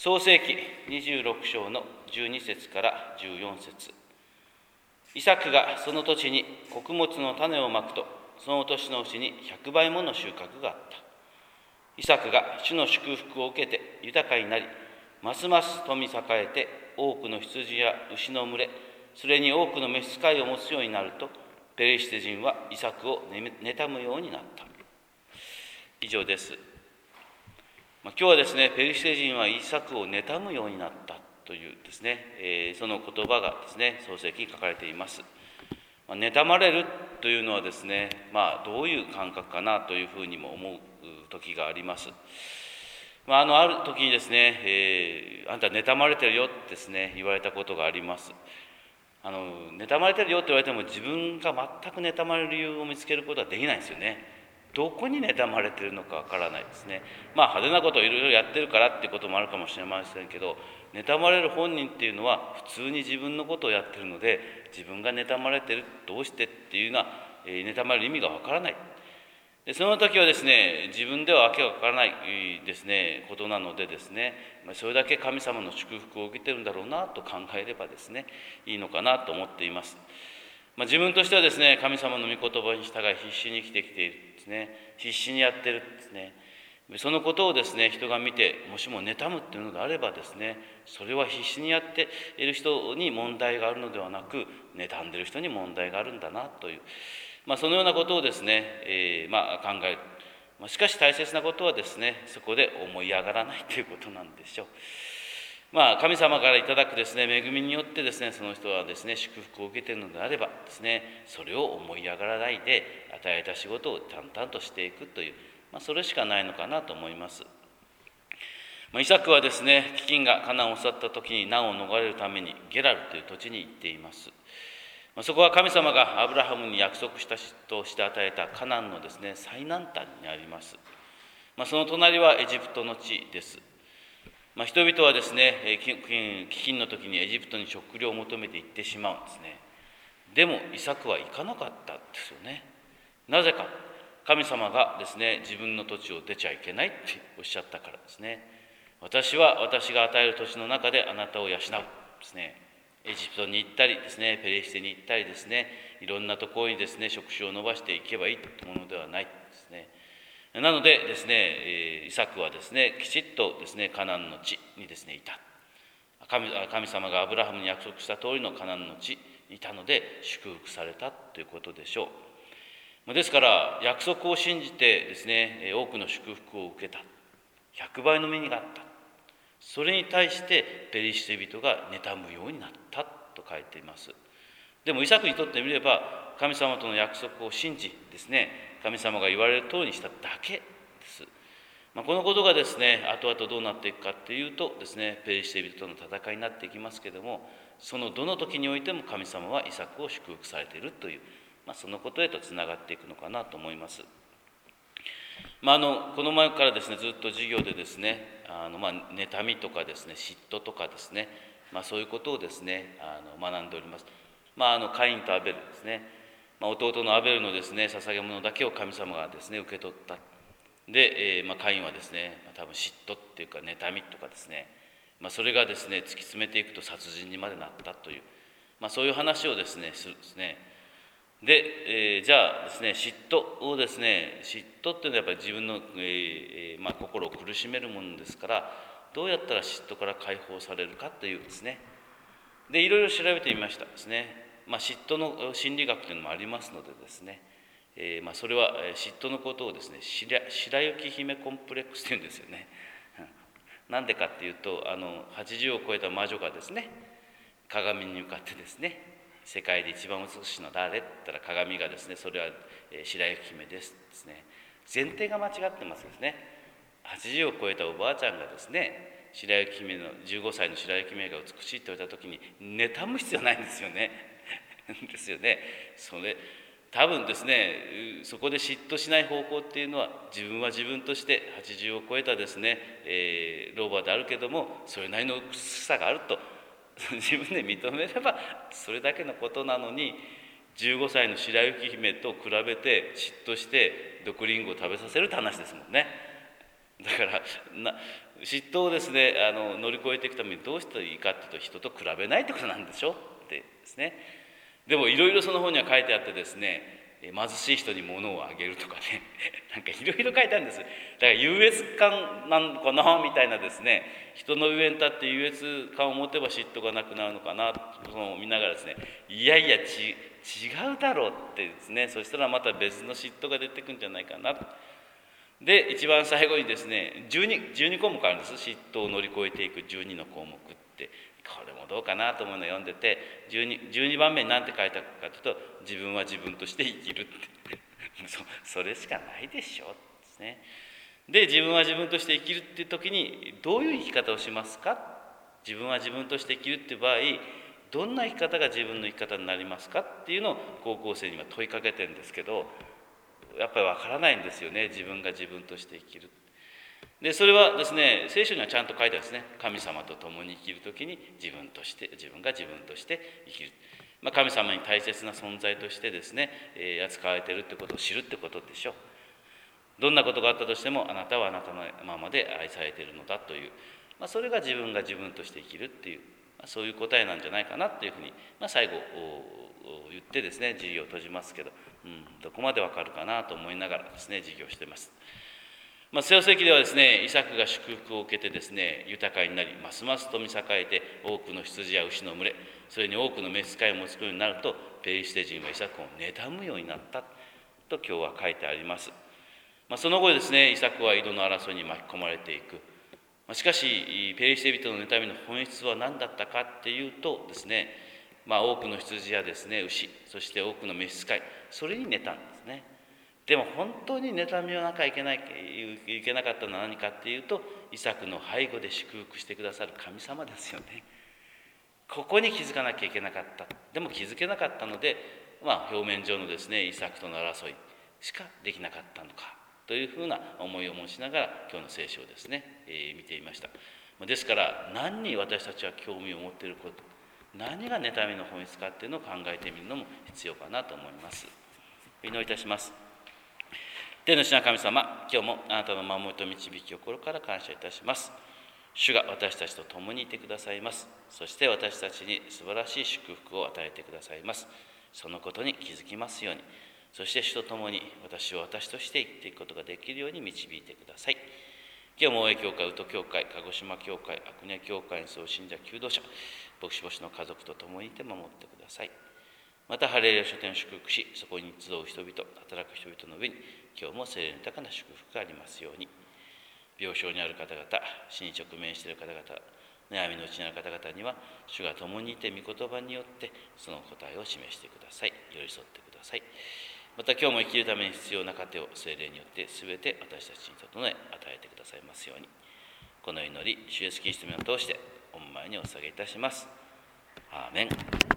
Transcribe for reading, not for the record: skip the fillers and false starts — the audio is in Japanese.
創世記26章の12節から14節。イサクがその土地に穀物の種をまくと、その年のうちに100倍もの収穫があった。イサクが主の祝福を受けて豊かになり、ますます富栄えて、多くの羊や牛の群れ、それに多くの召使いを持つようになると、ペリシテ人はイサクを妬むようになった。以上です。今日はですね、ペリシテ人はイサクを妬むようになったというですね、その言葉がですね、創世記に書かれています。妬まれるというのはですね、どういう感覚かなというふうにも思う時があります。ある時にですね、あんた妬まれてるよってですね、言われたことがあります。妬まれてるよって言われても、自分が全く妬まれる理由を見つけることはできないんですよね。どこに妬まれてるのかわからないですね。派手なことをいろいろやってるからっていうこともあるかもしれませんけど、妬まれる本人っていうのは普通に自分のことをやってるので、自分が妬まれてる、どうしてっていうのは、妬まれる意味がわからない。でその時はですね、自分では訳がわからないですね、ことなのでですね、それだけ神様の祝福を受けてるんだろうなと考えればですね、いいのかなと思っています。自分としてはですね、神様の御言葉に従い必死に生きてきているんですね。必死にやってるんですね。そのことをですね、人が見て、もしも妬むというのであればですね、それは必死にやっている人に問題があるのではなく、妬んでいる人に問題があるんだなという、そのようなことをですね、考える。しかし大切なことはですね、そこで思い上がらないということなんでしょう。神様からいただくですね、恵みによってですね、その人はですね、祝福を受けているのであればですね、それを思い上がらないで、与えた仕事を淡々としていくという、それしかないのかなと思います。イサクはですね、飢饉がカナンを去った時に難を逃れるためにゲラルという土地に行っています。そこは神様がアブラハムに約束したとして与えたカナンのですね、最南端にあります。その隣はエジプトの地です。人々はですね、飢饉の時にエジプトに食料を求めて行ってしまうんですね。でもイサクは行かなかったんですよね。なぜか、神様がですね、自分の土地を出ちゃいけないっておっしゃったからですね。私は私が与える土地の中であなたを養うですね。エジプトに行ったりですね、ペリシテに行ったりですね、いろんなところにですね、職種を伸ばしていけばいいというものではないですね。なのでですね、イサクはですね、きちっとですね、カナンの地にですね、いた。神様がアブラハムに約束した通りのカナンの地にいたので、祝福されたということでしょう。ですから、約束を信じてですね、多くの祝福を受けた。100倍の実があった。それに対してペリシテ人が妬むようになったと書いています。でもイサクにとってみれば、神様との約束を信じですね、神様が言われる通りにしただけです。このことがですね、後々どうなっていくかっていうとですね、ペリシテ人との戦いになっていきますけれども、そのどの時においても神様はイサクを祝福されているという、そのことへとつながっていくのかなと思います。この前からですね、ずっと授業でですね、妬みとかですね、嫉妬とかですね、そういうことをですね、学んでおります。カインとアベルですね、弟のアベルのですね、捧げ物だけを神様がですね、受け取った。で、カインはですね、多分嫉妬っていうか妬みとかですね、それがですね、突き詰めていくと殺人にまでなったという、そういう話をですね、するんですね。で、じゃあですね、嫉妬をですね、嫉妬っていうのはやっぱり自分の、心を苦しめるものですから、どうやったら嫉妬から解放されるかというですね。で、いろいろ調べてみましたですね。嫉妬の心理学というのもありますのでですね、それは嫉妬のことをですね、白雪姫コンプレックスというんですよね。なんでかっていうと、80を超えた魔女がですね、鏡に向かってですね、世界で一番美しいのは誰って言ったら、鏡がですね、それは白雪姫ですですね。前提が間違ってますですね。80を超えたおばあちゃんがですね、白雪姫の15歳の白雪姫が美しいと言われた時に妬む必要ないんですよね。ですよね。それ多分ですね、そこで嫉妬しない方法っていうのは、自分は自分として80を超えたですね、老婆であるけども、それなりの美しさがあると自分で認めればそれだけのことなのに、15歳の白雪姫と比べて嫉妬して毒リンゴを食べさせるって話ですもんね。だから嫉妬をですね乗り越えていくためにどうしたらいいかっていうと、人と比べないってことなんでしょってですね。でもいろいろその本には書いてあってですね、貧しい人に物をあげるとかねなんかいろいろ書いてあるんです。だから優越感なのかなみたいなですね、人の上に立って優越感を持てば嫉妬がなくなるのかなと見ながらですね、いやいや違うだろうってですね、そしたらまた別の嫉妬が出てくるんじゃないかな。で一番最後にですね、12項目あるんです。嫉妬を乗り越えていく12の項目って、これもどうかなと思うのを読んでて、12番目に何て書いたかというと、自分は自分として生きるってそれしかないでしょですね。で自分は自分として生きるっていう時にどういう生き方をしますか。自分は自分として生きるっていう場合、どんな生き方が自分の生き方になりますかっていうのを高校生には問いかけてるんですけど、やっぱりわからないんですよね、自分が自分として生きる。でそれはですね、聖書にはちゃんと書いてあるんですね。神様と共に生きるときに自分が自分として生きる、神様に大切な存在としてですね、扱われているってことを知るってことでしょう。どんなことがあったとしても、あなたはあなたのままで愛されているのだという、それが自分が自分として生きるっていう、そういう答えなんじゃないかなっていうふうに、最後言ってですね、授業を閉じますけど、どこまでわかるかなと思いながらですね、授業をしています。創世記ではですね、イサクが祝福を受けてですね、豊かになり、ますます富栄えて、多くの羊や牛の群れ、それに多くの召使いを持つようになると、ペリシテ人はイサクを妬むようになったと今日は書いてあります。その後ですね、イサクは井戸の争いに巻き込まれていく。しかしペリシテ人の妬みの本質は何だったかっていうとですね、多くの羊やですね、牛、そして多くの召使い、それに妬んですね。でも本当に妬みをなきゃいけなかったのは何かっていうと、イサクの背後で祝福してくださる神様ですよね。ここに気づかなきゃいけなかった。でも気づけなかったので、表面上のですね、イサクとの争いしかできなかったのかというふうな思いを持ちながら今日の聖書をですね、見ていました。ですから何に私たちは興味を持っていること、何が妬みの本質かっていうのを考えてみるのも必要かなと思います。お祈りいたします。天の父な神様、今日もあなたの守りと導きを心から感謝いたします。主が私たちと共にいてくださいます。そして私たちに素晴らしい祝福を与えてくださいます。そのことに気づきますように、そして主と共に私を私として生きていくことができるように導いてください。今日も大江教会、宇都教会、鹿児島教会、阿久根教会にそう信者求道者、牧師牧師の家族と共にいて守ってください。またハレルヤ書店を祝福し、そこに集う人々、働く人々の上に今日も聖霊の豊かな祝福がありますように。病床にある方々、死に直面している方々、悩みのうちにある方々には主が共にいて御言葉によってその答えを示してください。寄り添ってください。また今日も生きるために必要な糧を聖霊によって全て私たちに整え与えてくださいますように。この祈り、主イエスキリストの名を通して御前にお捧げいたします。アーメン。